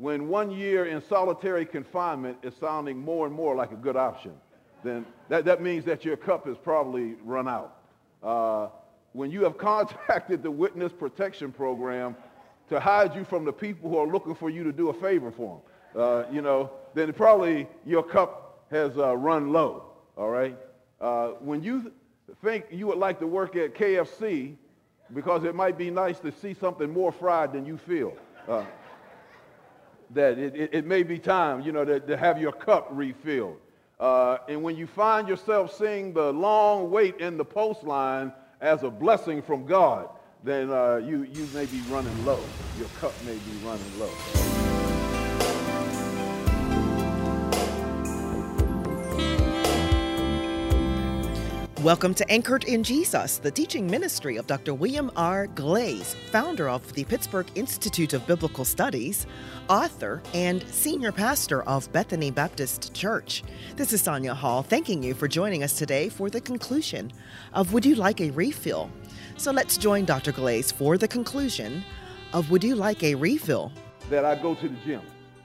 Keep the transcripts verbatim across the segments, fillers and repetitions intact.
when one year in solitary confinement is sounding more and more like a good option, then that, that means that your cup has probably run out. Uh, when you have contacted the Witness Protection Program to hide you from the people who are looking for you to do a favor for them, uh, you know, then probably your cup has uh, run low, all right? Uh, when you think you would like to work at K F C because it might be nice to see something more fried than you feel, uh, that it, it, it may be time, you know, to, to have your cup refilled. Uh, and when you find yourself seeing the long wait in the post line as a blessing from God, then uh, you, you may be running low. Your cup may be running low. Welcome to Anchored in Jesus, the teaching ministry of Doctor William R. Glaze, founder of the Pittsburgh Institute of Biblical Studies, author, and senior pastor of Bethany Baptist Church. This is Sonia Hall, thanking you for joining us today for the conclusion of Would You Like a Refill? So let's join Doctor Glaze for the conclusion of Would You Like a Refill? That I go to the gym,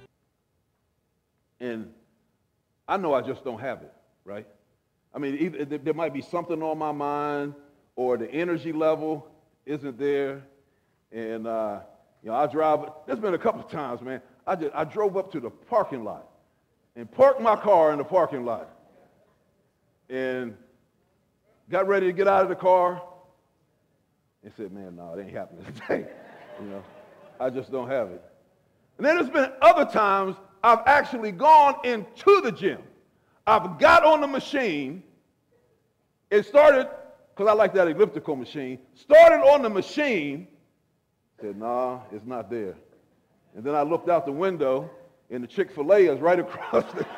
and I know I just don't have it, right? I mean, either there might be something on my mind, or the energy level isn't there, and uh, you know, I drive. There's been a couple of times, man. I just I drove up to the parking lot and parked my car in the parking lot, and got ready to get out of the car, and said, "Man, no, it ain't happening today." You know, I just don't have it. And then there's been other times I've actually gone into the gym. I've got on the machine. It started, because I like that elliptical machine, started on the machine, said, nah, it's not there. And then I looked out the window, and the Chick-fil-A is right across the...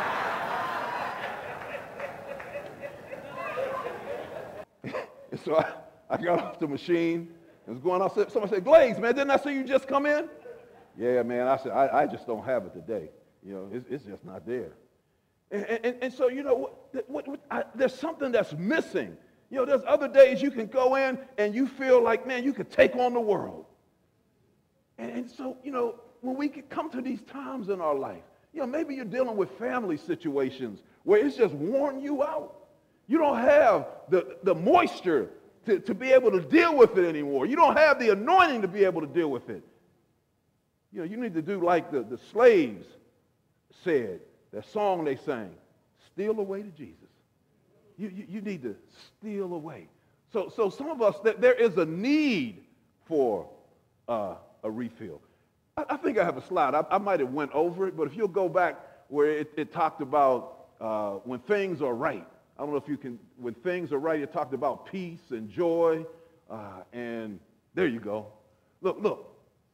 And so I, I got off the machine, and was going out. Somebody said, Glaze, man, didn't I see you just come in? Yeah, man, I said, I, I just don't have it today. You know, it's, it's just not there. And, and, and so, you know, what, what, what, I, there's something that's missing. You know, there's other days you can go in and you feel like, man, you could take on the world. And, and so, you know, when we come to these times in our life, you know, maybe you're dealing with family situations where it's just worn you out. You don't have the, the moisture to, to be able to deal with it anymore. You don't have the anointing to be able to deal with it. You know, you need to do like the, the slaves said. That song they sang, steal away to Jesus. You, you, you need to steal away. So, so some of us, that there is a need for uh, a refill. I, I think I have a slide. I, I might have went over it, but if you'll go back where it, it talked about uh, when things are right. I don't know if you can, when things are right, it talked about peace and joy. Uh, and there you go. Look, look.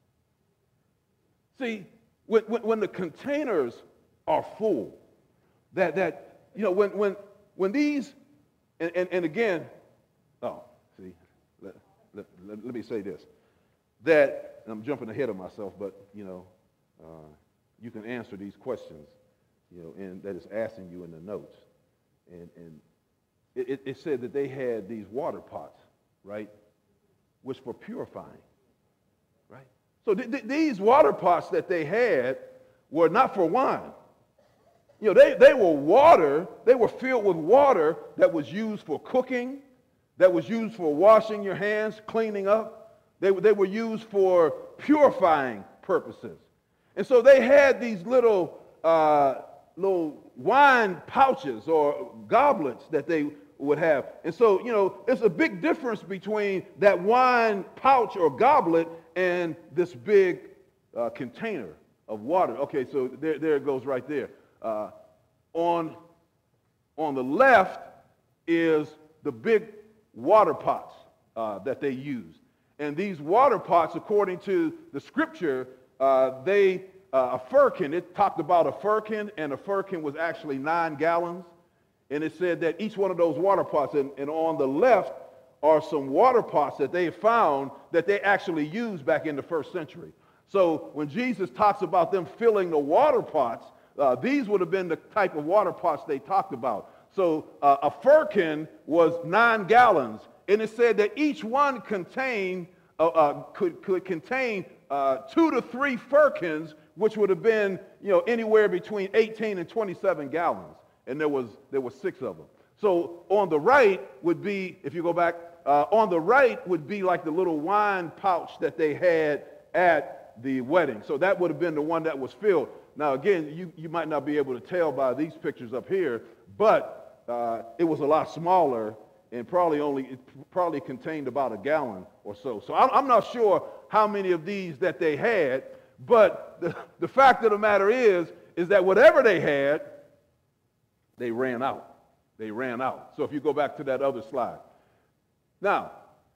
See, when, when, when the containers are full. That, that you know, when, when, when these, and, and, and again, oh, see, let, let, let, let me say this, that, I'm jumping ahead of myself, but, you know, uh, you can answer these questions, you know, and that is asking you in the notes. And, and it, it said that they had these water pots, right, which were purifying, right? So th- th- these water pots that they had were not for wine. You know, they, they were water, they were filled with water that was used for cooking, that was used for washing your hands, cleaning up. They, they were used for purifying purposes. And so they had these little, uh, little wine pouches or goblets that they would have. And so, you know, there's a big difference between that wine pouch or goblet and this big uh, container of water. Okay, so there, there it goes right there. Uh, on, on the left is the big water pots uh, that they used. And these water pots, according to the scripture, uh, they, uh, a firkin, it talked about a firkin, and a firkin was actually nine gallons. And it said that each one of those water pots, and, and on the left are some water pots that they found that they actually used back in the first century. So when Jesus talks about them filling the water pots, Uh, these would have been the type of water pots they talked about. So uh, a firkin was nine gallons, and it said that each one contained uh, uh, could, could contain uh, two to three firkins, which would have been, you know, anywhere between eighteen and twenty-seven gallons. And there was, there was six of them. So on the right would be, if you go back, uh, on the right would be like the little wine pouch that they had at the wedding. So that would have been the one that was filled. Now, again, you, you might not be able to tell by these pictures up here, but uh, it was a lot smaller and probably only, it probably contained about a gallon or so. So I'm, I'm not sure how many of these that they had, but the, the fact of the matter is, is that whatever they had, they ran out. They ran out. So if you go back to that other slide. Now,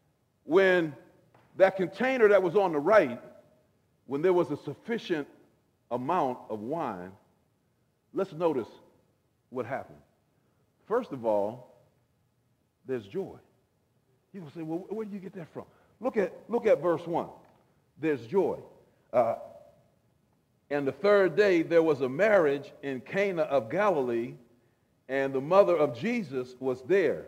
when that container that was on the right, when there was a sufficient amount of wine, let's notice what happened. First of all, there's joy. You will say, well, where do you get that from? Look at, look at verse one. There's joy. Uh, and the third day there was a marriage in Cana of Galilee, and the mother of Jesus was there.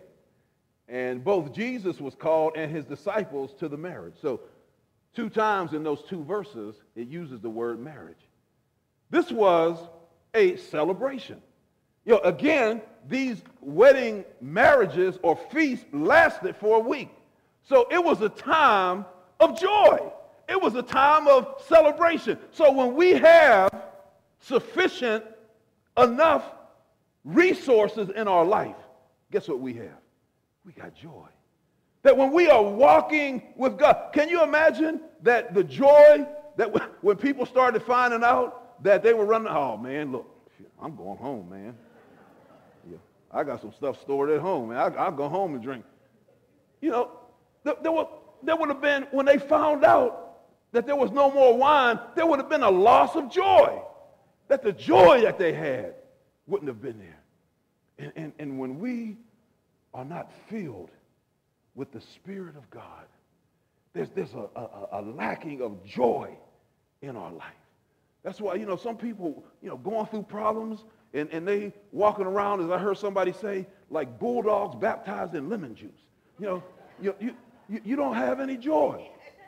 And both Jesus was called and his disciples to the marriage. So two times in those two verses, it uses the word marriage. This was a celebration. You know, again, these wedding marriages or feasts lasted for a week. So it was a time of joy. It was a time of celebration. So when we have sufficient enough resources in our life, guess what we have? We got joy. That when we are walking with God, can you imagine that the joy that when people started finding out that they were running, oh man, look, I'm going home, man. Yeah, I got some stuff stored at home, man. I, I'll go home and drink. You know, there, there, was, there would have been, when they found out that there was no more wine, there would have been a loss of joy. That the joy that they had wouldn't have been there. And, and, and when we are not filled with the Spirit of God, there's, there's a, a, a lacking of joy in our life. That's why, you know, some people, you know, going through problems and, and they walking around, as I heard somebody say, like bulldogs baptized in lemon juice. You know, you, you, you, you don't have any joy.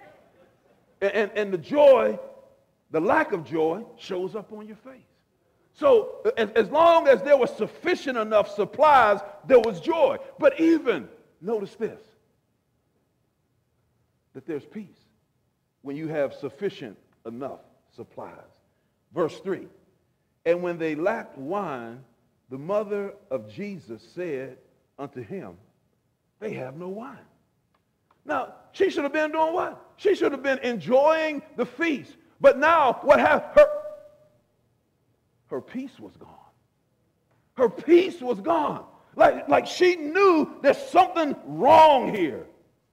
And, and, and the joy, the lack of joy shows up on your face. So as, as long as there was sufficient enough supplies, there was joy. But even, notice this, that there's peace when you have sufficient enough supplies. Verse three, and when they lacked wine, the mother of Jesus said unto him, they have no wine. Now, she should have been doing what? She should have been enjoying the feast. But now, what happened? Her, her peace was gone. Her peace was gone. Like, like she knew there's something wrong here.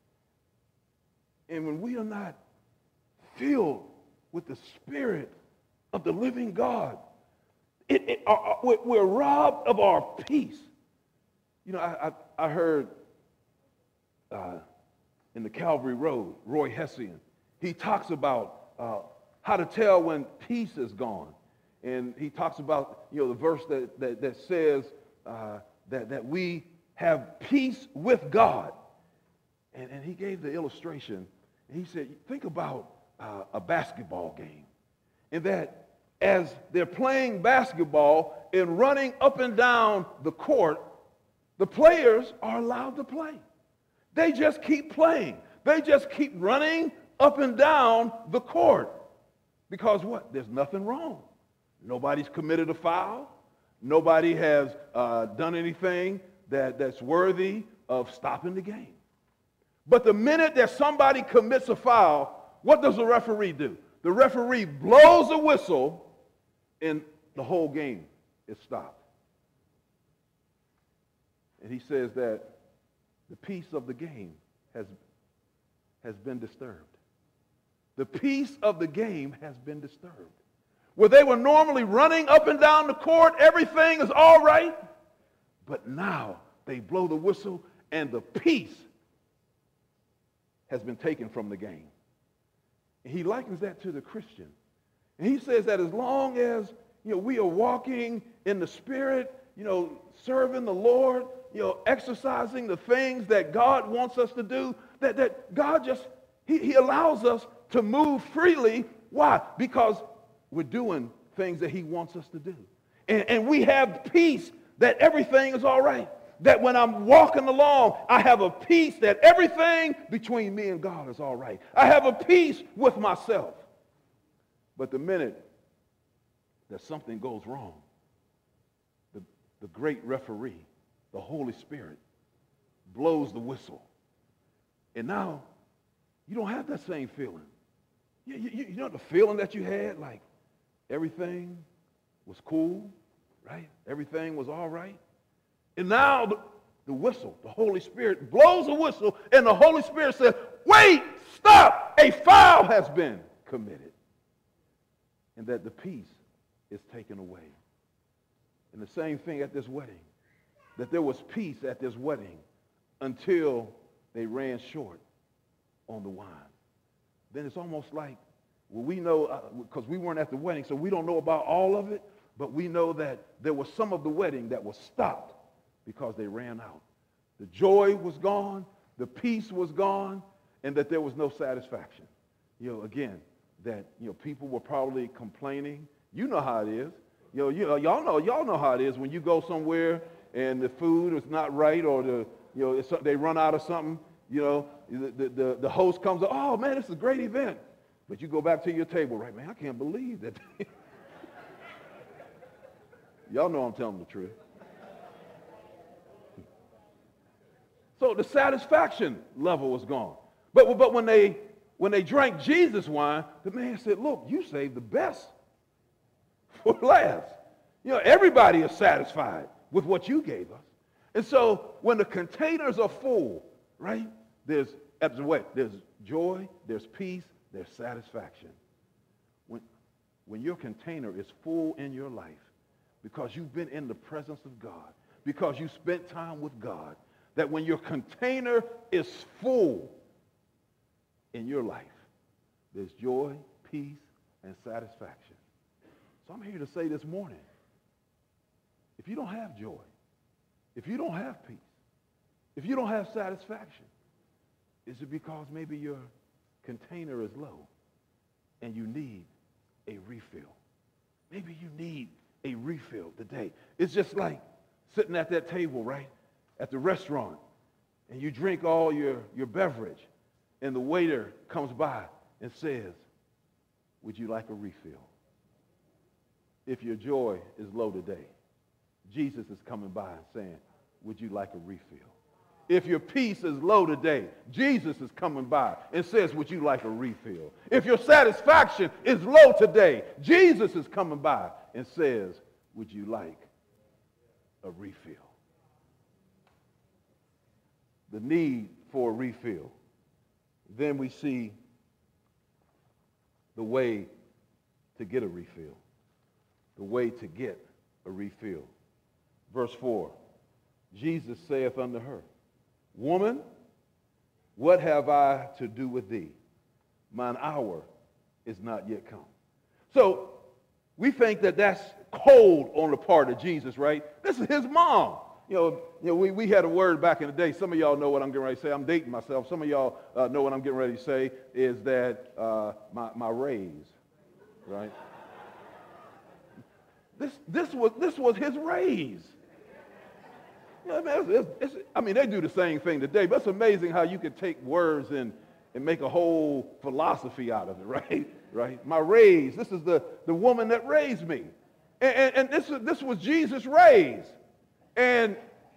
And when we are not filled with the Spirit of the living God, it, it, uh, we're robbed of our peace. You know, I, I, I heard uh, in the Calvary Road, Roy Hessian, he talks about uh, how to tell when peace is gone. And he talks about, you know, the verse that, that, that says uh, that, that we have peace with God. And, and he gave the illustration. And he said, think about uh, a basketball game. And that as they're playing basketball and running up and down the court, the players are allowed to play. They just keep playing. They just keep running up and down the court. Because what? There's nothing wrong. Nobody's committed a foul. Nobody has uh, done anything that, that's worthy of stopping the game. But the minute that somebody commits a foul, what does the referee do? The referee blows a whistle and the whole game is stopped. And he says that the peace of the game has, has been disturbed. The peace of the game has been disturbed. Where they were normally running up and down the court, everything is all right. But now they blow the whistle and the peace has been taken from the game. And he likens that to the Christian. And he says that as long as, you know, we are walking in the Spirit, you know, serving the Lord, you know, exercising the things that God wants us to do, that, that God just, he, he allows us to move freely. Why? Because we're doing things that he wants us to do. And, and we have peace that everything is all right. That when I'm walking along, I have a peace that everything between me and God is all right. I have a peace with myself. But the minute that something goes wrong, the, the great referee, the Holy Spirit, blows the whistle. And now, you don't have that same feeling. You, you, you know the feeling that you had, like everything was cool, right? Everything was all right. And now the, the whistle, the Holy Spirit blows a whistle, and the Holy Spirit says, wait, stop, a foul has been committed. And that the peace is taken away. And the same thing at this wedding, that there was peace at this wedding until they ran short on the wine. Then it's almost like, well, we know, because uh, we weren't at the wedding, so we don't know about all of it, but we know that there was some of the wedding that was stopped because they ran out. The joy was gone, the peace was gone, and that there was no satisfaction. You know, again, that, you know, people were probably complaining. You know how it is. You know, you know, y'all know, y'all know how it is when you go somewhere and the food is not right, or the, you know, it's, they run out of something. You know, the, the, the host comes up, oh, man, this is a great event. But you go back to your table, right, man, I can't believe that. Y'all know I'm telling the truth. So the satisfaction level was gone. But, but when they when they drank Jesus' wine, the man said, look, you saved the best for last. You know, everybody is satisfied with what you gave us. And so when the containers are full, right, there's, wait, there's joy, there's peace, there's satisfaction. When, when your container is full in your life, because you've been in the presence of God, because you spent time with God, that when your container is full in your life, there's joy, peace, and satisfaction. So I'm here to say this morning, if you don't have joy, if you don't have peace, if you don't have satisfaction, is it because maybe your container is low and you need a refill? Maybe you need a refill today. It's just like sitting at that table, right, at the restaurant, and you drink all your, your beverage, and the waiter comes by and says, would you like a refill? If your joy is low today, Jesus is coming by and saying, would you like a refill? If your peace is low today, Jesus is coming by and says, would you like a refill? If your satisfaction is low today, Jesus is coming by and says, would you like a refill? The need for a refill. Then we see the way to get a refill. The way to get a refill. Verse four, Jesus saith unto her, woman, what have I to do with thee? Mine hour is not yet come. So we think that that's cold on the part of Jesus, right? This is his mom. You know, you know we, we had a word back in the day. Some of y'all know what I'm getting ready to say. I'm dating myself. Some of y'all uh, know what I'm getting ready to say is that uh, my, my raise, right? This, this, was, this was his raise. You know, man, it's, it's, it's, I mean, they do the same thing today, but it's amazing how you can take words and, and make a whole philosophy out of it, right? Right? My raise, this is the, the woman that raised me. And, and, and this, this was Jesus' raise. And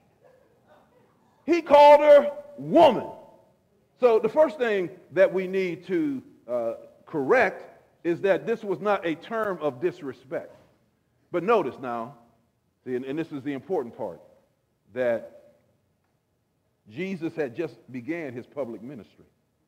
he called her woman. So the first thing that we need to uh, correct is that this was not a term of disrespect. But notice now, see, and, and this is the important part, that Jesus had just began his public ministry.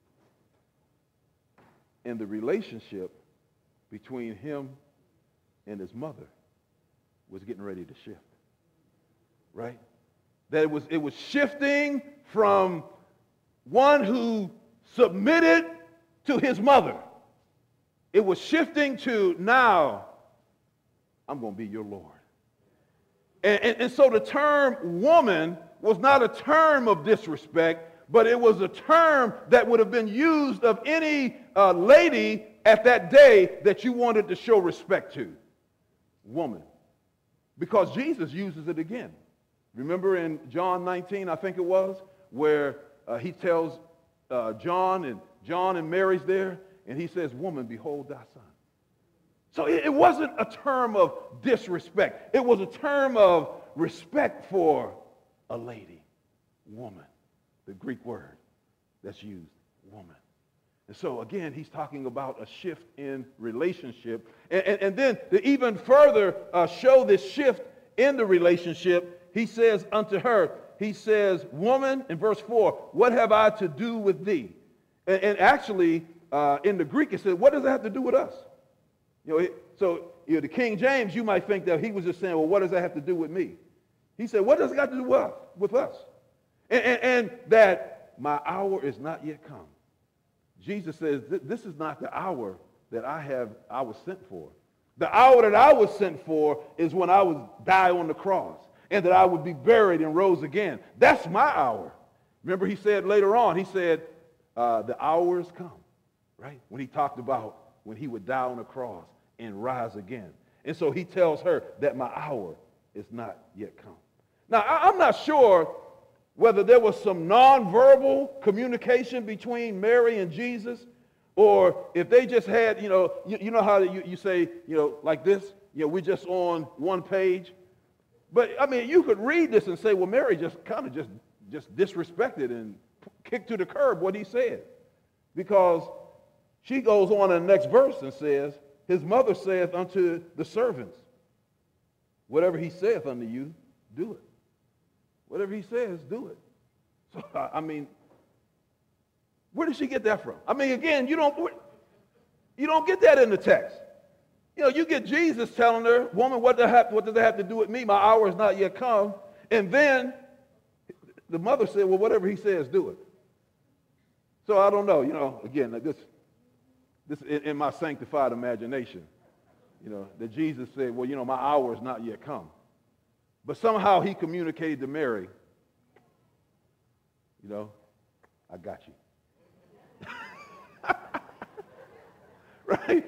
And the relationship between him and his mother was getting ready to shift. Right? That it was, it was shifting from one who submitted to his mother. It was shifting to now, I'm going to be your Lord. And, and, and so the term woman was not a term of disrespect, but it was a term that would have been used of any uh, lady at that day that you wanted to show respect to. Woman. Because Jesus uses it again. Remember in John nineteen, I think it was, where uh, he tells uh, John, and John and Mary's there, and he says, woman, behold thy son. So it, it wasn't a term of disrespect. It was a term of respect for a lady, woman, the Greek word that's used, woman. And so again, he's talking about a shift in relationship. And, and, and then to even further uh, show this shift in the relationship, he says unto her, he says, woman, in verse four, what have I to do with thee? And, and actually, uh, in the Greek, it says, what does it have to do with us? You know, it, so you know, the King James, you might think that he was just saying, well, what does that have to do with me? He said, what does it got to do with us? With us? And, and, and that my hour is not yet come. Jesus says, this is not the hour that I have, I was sent for. The hour that I was sent for is when I would die on the cross and that I would be buried and rose again. That's my hour. Remember he said later on, he said, uh, the hour has come, right? When he talked about when he would die on the cross and rise again. And so he tells her that my hour is not yet come. Now, I, I'm not sure whether there was some nonverbal communication between Mary and Jesus, or if they just had, you know, you, you know how you, you say, you know, like this, you know, we're just on one page. But, I mean, you could read this and say, well, Mary just kind of just, just disrespected and kicked to the curb what he said. Because she goes on in the next verse and says, his mother saith unto the servants, whatever he saith unto you, do it. Whatever he says, do it. So, I mean, where did she get that from? I mean, again, you don't, you don't get that in the text. You know, you get Jesus telling her, woman, what, have, what does that have to do with me? My hour has not yet come. And then the mother said, well, whatever he says, do it. So I don't know, you know, again, like this, this in, in my sanctified imagination, you know, that Jesus said, well, you know, my hour has not yet come. But somehow he communicated to Mary, you know, I got you. Right?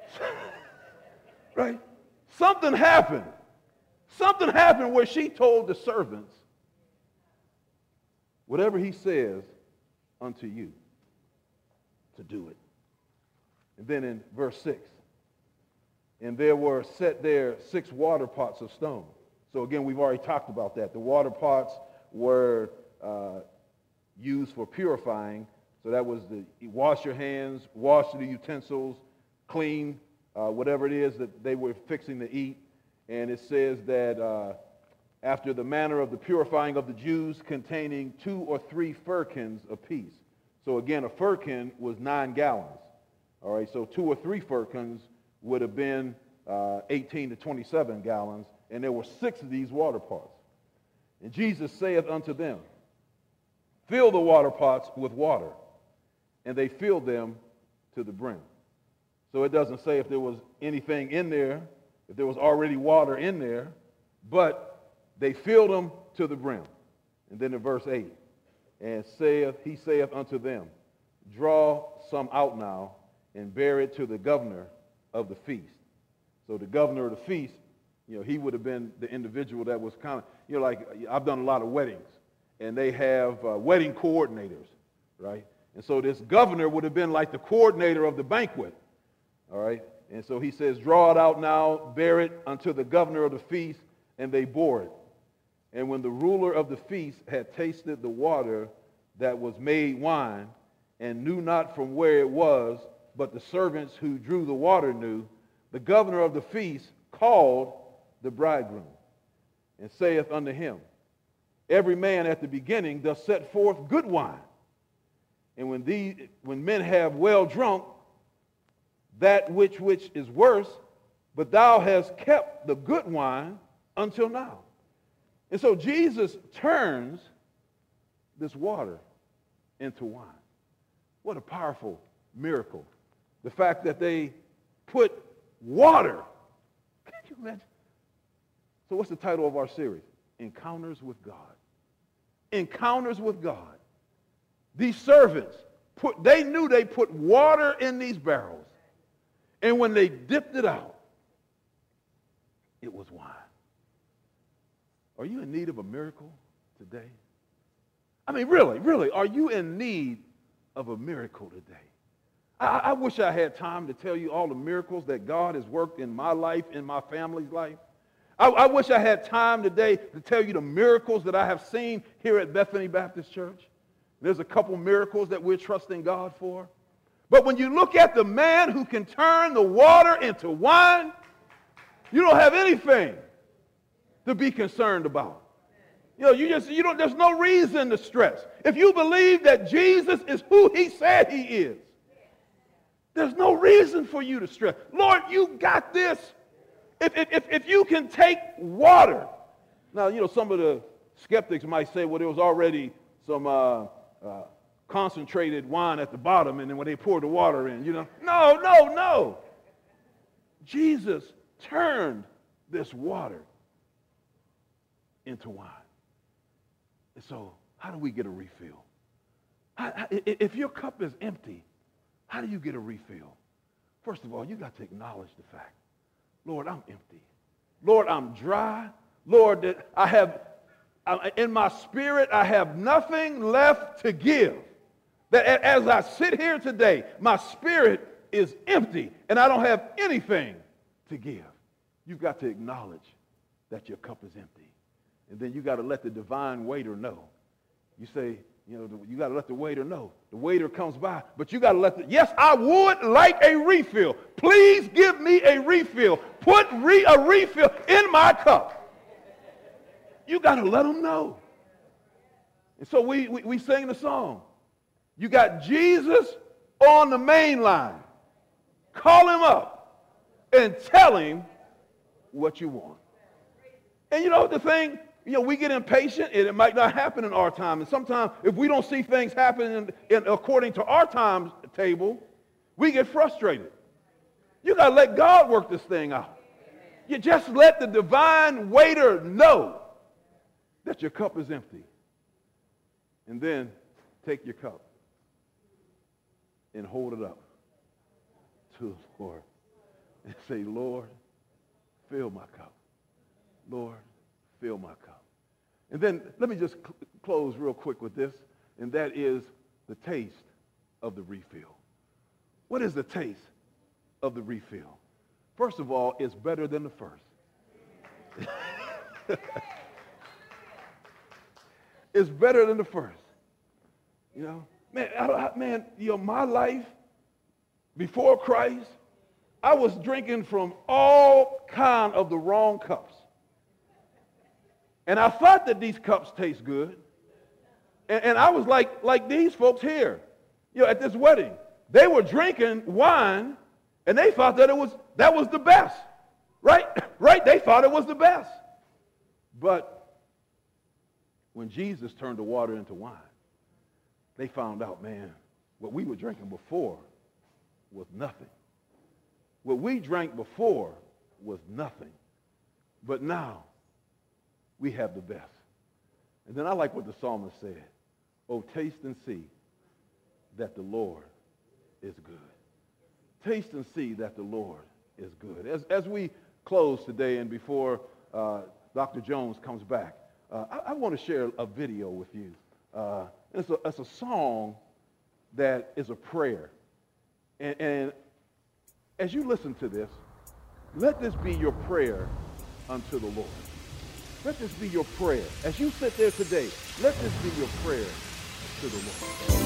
Right? Something happened. Something happened where she told the servants, whatever he says unto you, to do it. And then in verse six, and there were set there six water pots of stone. So again, we've already talked about that. The water pots were uh, used for purifying. So that was the wash your hands, wash the utensils, clean uh, whatever it is that they were fixing to eat. And it says that uh, after the manner of the purifying of the Jews, containing two or three firkins apiece. So again, a firkin was nine gallons. All right, so two or three firkins would have been uh, eighteen to twenty-seven gallons. And there were six of these water pots. And Jesus saith unto them, fill the water pots with water. And they filled them to the brim. So it doesn't say if there was anything in there, if there was already water in there, but they filled them to the brim. And then in verse eight, and saith, he saith unto them, draw some out now and bear it to the governor of the feast. So the governor of the feast, you know, he would have been the individual that was kind of, you know, like I've done a lot of weddings, and they have uh, wedding coordinators, right? And so this governor would have been like the coordinator of the banquet, all right? And so he says, draw it out now, bear it unto the governor of the feast, and they bore it. And when the ruler of the feast had tasted the water that was made wine, and knew not from where it was, but the servants who drew the water knew, the governor of the feast called the bridegroom, and saith unto him, every man at the beginning doth set forth good wine, and when these, when men have well drunk, that which which is worse, but thou hast kept the good wine until now. And so Jesus turns this water into wine. What a powerful miracle. The fact that they put water. Can you imagine? So what's the title of our series? Encounters with God. Encounters with God. these servants, put, they knew they put water in these barrels. And when they dipped it out, it was wine. Are you in need of a miracle today? I mean, really, really, are you in need of a miracle today? I, I wish I had time to tell you all the miracles that God has worked in my life, in my family's life. I, I wish I had time today to tell you the miracles that I have seen here at Bethany Baptist Church. There's a couple miracles that we're trusting God for. But when you look at the man who can turn the water into wine, you don't have anything to be concerned about. You know, you just, you don't, there's no reason to stress. If you believe that Jesus is who he said he is, there's no reason for you to stress. Lord, you got this. If, if, if you can take water. Now, you know, some of the skeptics might say, well, there was already some uh, uh, concentrated wine at the bottom, and then when they poured the water in, you know. No, no, no. Jesus turned this water into wine. And so, how do we get a refill? How, how, if your cup is empty, how do you get a refill? First of all, you got to acknowledge the fact, Lord, I'm empty. Lord, I'm dry. Lord, that I have, in my spirit, I have nothing left to give. That as I sit here today, my spirit is empty, and I don't have anything to give. You've got to acknowledge that your cup is empty. And then you got to let the divine waiter know. You say, you know, you got to let the waiter know. The waiter comes by, but you got to let the, yes, I would like a refill. Please give me a refill. Put re, a refill in my cup. You got to let them know. And so we, we, we sing the song. You got Jesus on the main line. Call him up and tell him what you want. And you know the thing, you know, we get impatient and it might not happen in our time. And sometimes if we don't see things happening in, in, according to our timetable, we get frustrated. You got to let God work this thing out. You just let the divine waiter know that your cup is empty. And then take your cup and hold it up to the Lord and say, Lord, fill my cup. Lord, fill my cup. And then let me just cl- close real quick with this, and that is the taste of the refill. What is the taste of the refill? First of all, it's better than the first. It's better than the first. You know, man, I, I, man, you know, my life before Christ, I was drinking from all kind of the wrong cups. And I thought that these cups taste good. And, and I was like, like these folks here, you know, at this wedding. They were drinking wine, and they thought that it was that was the best. Right? Right? They thought it was the best. But when Jesus turned the water into wine, they found out, man, what we were drinking before was nothing. What we drank before was nothing. But now, we have the best. And then I like what the psalmist said. Oh, taste and see that the Lord is good. Taste and see that the Lord is good. As, as we close today and before uh, Doctor Jones comes back, uh, I, I want to share a video with you. Uh, it's, a, it's a song that is a prayer. And, and as you listen to this, let this be your prayer unto the Lord. Let this be your prayer. As you sit there today, let this be your prayer to the Lord.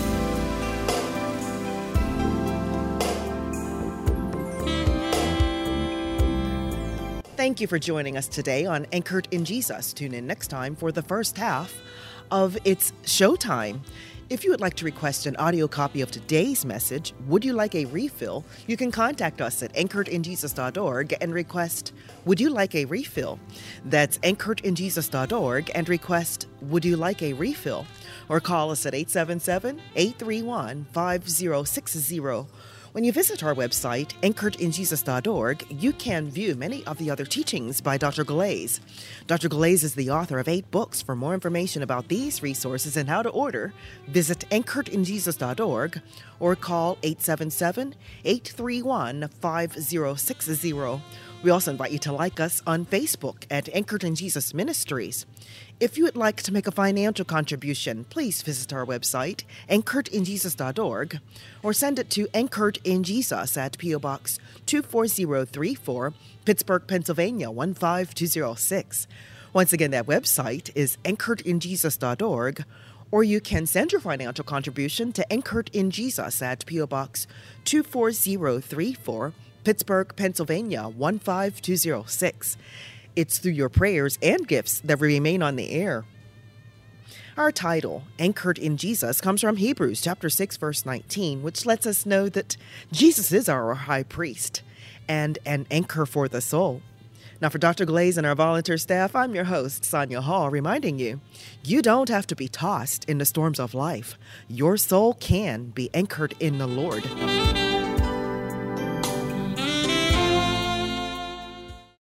Thank you for joining us today on Anchored in Jesus. Tune in next time for the first half of It's Showtime. If you would like to request an audio copy of today's message, Would You Like a Refill? You can contact us at anchored in jesus dot org and request, Would You Like a Refill? That's anchored in jesus dot org and request, Would You Like a Refill? Or call us at eight seven seven, eight three one, five zero six zero. When you visit our website, anchored in jesus dot org, you can view many of the other teachings by Doctor Glaze. Doctor Glaze is the author of eight books. For more information about these resources and how to order, visit anchored in jesus dot org or call eight seven seven, eight three one, five zero six zero. We also invite you to like us on Facebook at Anchored in Jesus Ministries. If you would like to make a financial contribution, please visit our website, anchored in jesus dot org, or send it to Anchored in Jesus at P O. Box two four zero three four, Pittsburgh, Pennsylvania one five two zero six. Once again, that website is anchored in jesus dot org, or you can send your financial contribution to Anchored in Jesus at P O. Box two four zero three four, Pittsburgh, Pennsylvania one five two zero six. It's through your prayers and gifts that we remain on the air. Our title, Anchored in Jesus, comes from Hebrews chapter six, verse nineteen, which lets us know that Jesus is our high priest and an anchor for the soul. Now, for Doctor Glaze and our volunteer staff, I'm your host, Sonia Hall, reminding you, you don't have to be tossed in the storms of life. Your soul can be anchored in the Lord.